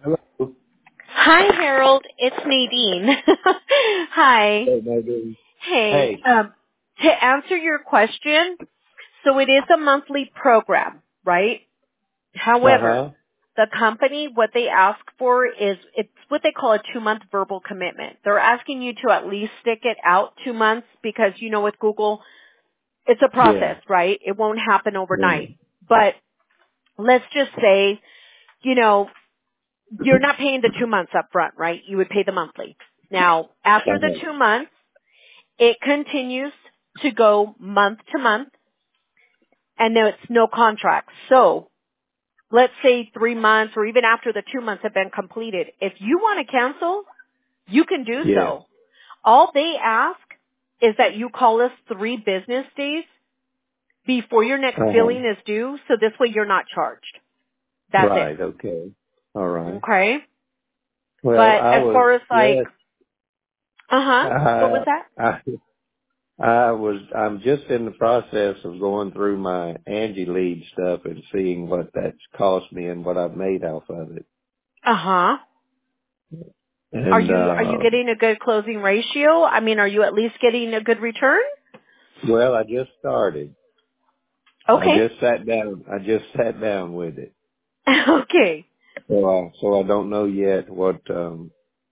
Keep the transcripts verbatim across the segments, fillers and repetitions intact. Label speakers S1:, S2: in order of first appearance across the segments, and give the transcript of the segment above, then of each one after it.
S1: Hello.
S2: Hi, Harold. It's Nadine. Hi.
S1: Hey, Megan.
S2: Hey.
S1: Hey.
S2: Um, to answer your question, so it is a monthly program, right?
S1: Uh
S2: However,
S1: huh.
S2: the company, what they ask for is, it's what they call a two-month verbal commitment. They're asking you to at least stick it out two months because, you know, with Google, it's a
S1: Yeah.
S2: process, right? It won't happen
S1: Yeah.
S2: overnight. But let's just say, you know, you're not paying the two months up front, right? You would pay the monthly. Now, after
S1: Uh
S2: the
S1: huh.
S2: two months, it continues to go month to month, and there it's no contract. So, let's say three months or even after the two months have been completed, if you want to cancel, you can do
S1: Yeah.
S2: so. All they ask is that you call us three business days before your next
S1: Uh huh.
S2: billing is due, so this way you're not charged. That's it.
S1: Right. Okay. All right.
S2: Okay?
S1: Well,
S2: But
S1: I
S2: as
S1: was
S2: far as like,
S1: just
S2: uh-huh, what was
S1: I
S2: that?
S1: I I was I'm just in the process of going through my Angie Lead stuff and seeing what that's cost me and what I've made off of it.
S2: Uh-huh. Are
S1: And
S2: you are you
S1: uh
S2: getting a good closing ratio? I mean, are you at least getting a good return?
S1: well, I just started. I
S2: Okay.
S1: just sat down. I just sat down with it.
S2: Okay.
S1: So I so I don't know yet what um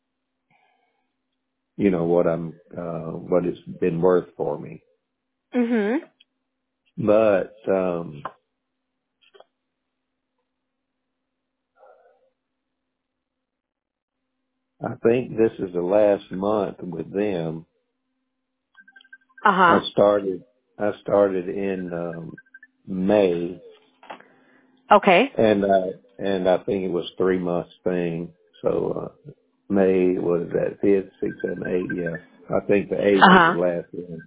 S1: you know, what I'm, uh, what it's been worth for me.
S2: Mhm.
S1: But, um, I think this is the last month with them. I
S2: Uh-huh.
S1: started, I started in, um, May
S2: Okay.
S1: and I, and I think it was three months thing. So, uh, May was that fifth, sixth, seven, eight, yeah. I think the eighth is the
S2: Uh-huh.
S1: last one.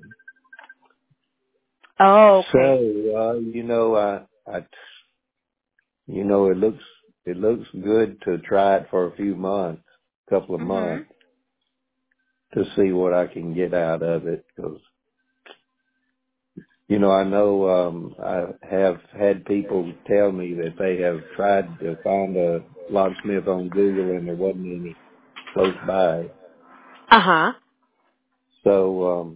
S2: Oh, okay.
S1: So, uh, you know, I, I, you know, it looks, it looks good to try it for a few months, couple of months
S2: Mhm.
S1: to see what I can get out of it. Because, you know, I know um, I have had people tell me that they have tried to find a locksmith on Google and there wasn't any close by.
S2: Uh-huh.
S1: So um,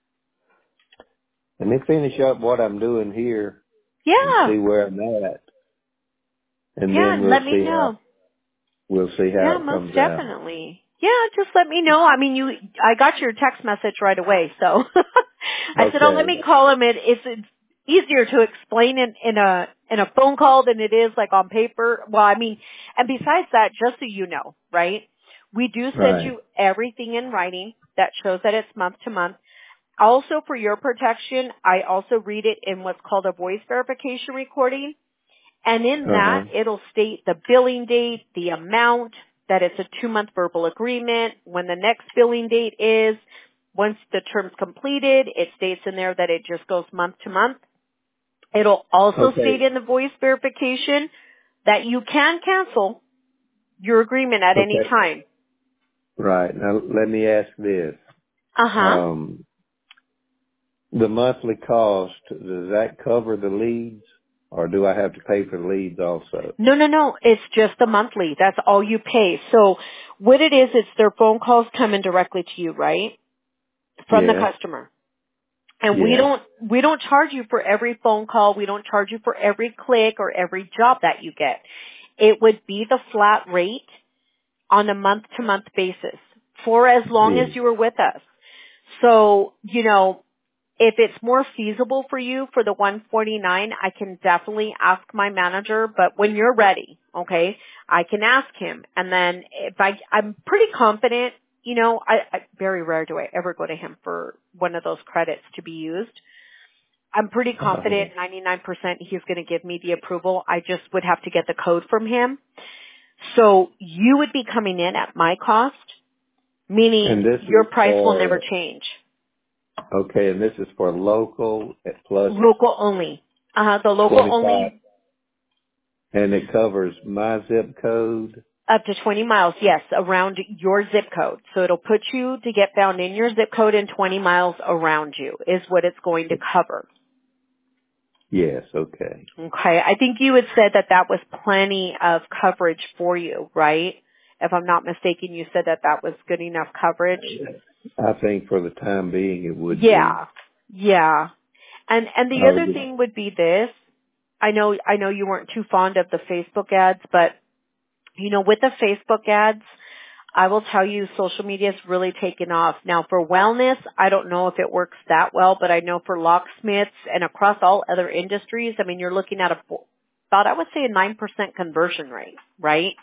S1: let me finish up what I'm doing here and
S2: Yeah.
S1: see where I'm at, and
S2: Yeah,
S1: then
S2: and
S1: we'll
S2: let me
S1: see how
S2: know.
S1: we'll see how
S2: Yeah,
S1: it
S2: most
S1: comes out.
S2: definitely. Yeah, just let me know. I mean, you, I got your text message right away, so I said, "Oh, let
S1: Okay.
S2: me call him." It, it's, it's easier to explain in, in a in a phone call than it is like on paper. Well, I mean, and besides that, just so you know, right? We do send
S1: Right.
S2: you everything in writing that shows that it's month to month. Also, for your protection, I also read it in what's called a voice verification recording. And in
S1: Uh huh.
S2: that, it'll state the billing date, the amount, that it's a two-month verbal agreement, when the next billing date is. Once the term's completed, it states in there that it just goes month to month. It'll also state
S1: Okay.
S2: in the voice verification that you can cancel your agreement at any
S1: Okay.
S2: time.
S1: Right. Now let me ask this.
S2: Uh-huh.
S1: Um, The monthly cost, does that cover the leads or do I have to pay for the leads also?
S2: No, no, no. It's just the monthly. That's all you pay. So what it is, it's their phone calls coming directly to you, right? From the
S1: Yes.
S2: customer. And we
S1: Yes.
S2: don't, we don't charge you for every phone call. We don't charge you for every click or every job that you get. It would be the flat rate on a month to month basis for as long as
S1: Yes.
S2: you were with us. So, you know, if it's more feasible for you for the one forty-nine, I can definitely ask my manager, but when you're ready, okay, I can ask him. And then if I, I'm pretty confident, you know, I, I very rare do I ever go to him for one of those credits to be used. I'm pretty
S1: Uh-huh.
S2: confident ninety-nine percent he's going to give me the approval. I just would have to get the code from him. So you would be coming in at my cost, meaning
S1: And this
S2: your
S1: is
S2: price will never
S1: for,
S2: change.
S1: okay, and this is for local at plus
S2: Local only. Uh, the local
S1: twenty-five
S2: only
S1: and it covers my zip code.
S2: up to twenty miles, yes, around your zip code. So it'll put you to get found in your zip code and twenty miles around you is what it's going to cover.
S1: Yes. Okay.
S2: Okay. I think you had said that that was plenty of coverage for you, right? If I'm not mistaken, you said that that was good enough coverage.
S1: I think for the time being it would be.
S2: Yeah. Yeah. And and the
S1: I
S2: other
S1: would.
S2: thing would be this. I know I know you weren't too fond of the Facebook ads, but you know, with the Facebook ads, I will tell you social media's really taken off. Now for wellness, I don't know if it works that well, but I know for locksmiths and across all other industries, I mean, you're looking at a, about, I would say a nine percent conversion rate, right?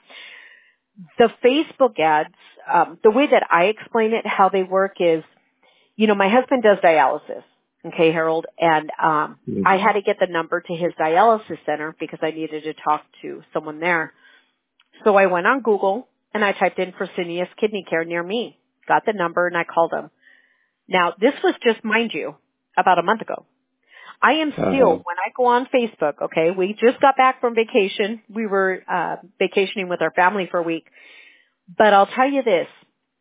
S2: The Facebook ads, um, the way that I explain it, how they work is, you know, my husband does dialysis, okay, Harold, and um, I
S1: Mhm.
S2: had to get the number to his dialysis center because I needed to talk to someone there. So I went on Google and I typed in Fresenius Kidney Care near me, got the number, and I called them. Now, this was just, mind you, about a month ago. I am
S1: Uh
S2: still,
S1: huh.
S2: when I go on Facebook, okay, we just got back from vacation. We were uh, vacationing with our family for a week. But I'll tell you this,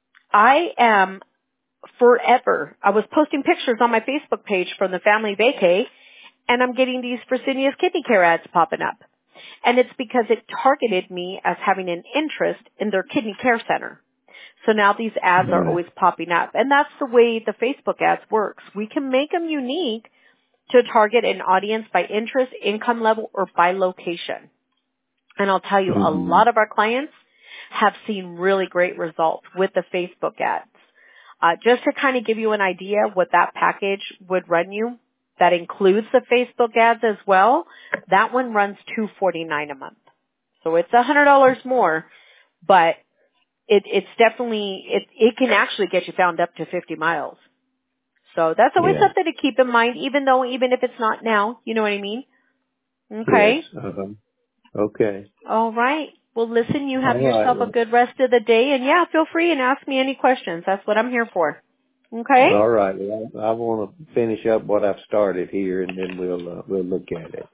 S2: I am forever, I was posting pictures on my Facebook page from the family vacay, and I'm getting these Fresenius Kidney Care ads popping up. And it's because it targeted me as having an interest in their kidney care center. So now these ads are
S1: Right.
S2: always popping up. And that's the way the Facebook ads works. We can make them unique to target an audience by interest, income level, or by location. And I'll tell you, a
S1: Mhm.
S2: lot of our clients have seen really great results with the Facebook ads. Uh, just to kind of give you an idea what that package would run you, that includes the Facebook ads as well. That one runs two hundred forty-nine dollars a month. So it's one hundred dollars more, but it, it's definitely, it, it can actually get you found up to fifty miles. So that's always
S1: Yeah.
S2: something to keep in mind, even though, even if it's not now, you know what I mean?
S1: Yes.
S2: Okay.
S1: Uh huh. Okay.
S2: All right. Well, listen, you have
S1: All right.
S2: yourself a
S1: Well,
S2: good rest of the day, and yeah, feel free and ask me any questions. That's what I'm here for. Okay?
S1: all right. Well, I, I want to finish up what I've started here, and then we'll uh, we'll look at it.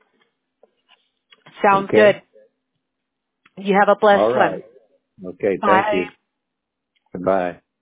S2: Sounds good.
S1: Okay.
S2: You have a
S1: All
S2: blessed one.
S1: right. Okay. Thank
S2: Bye.
S1: you. Goodbye.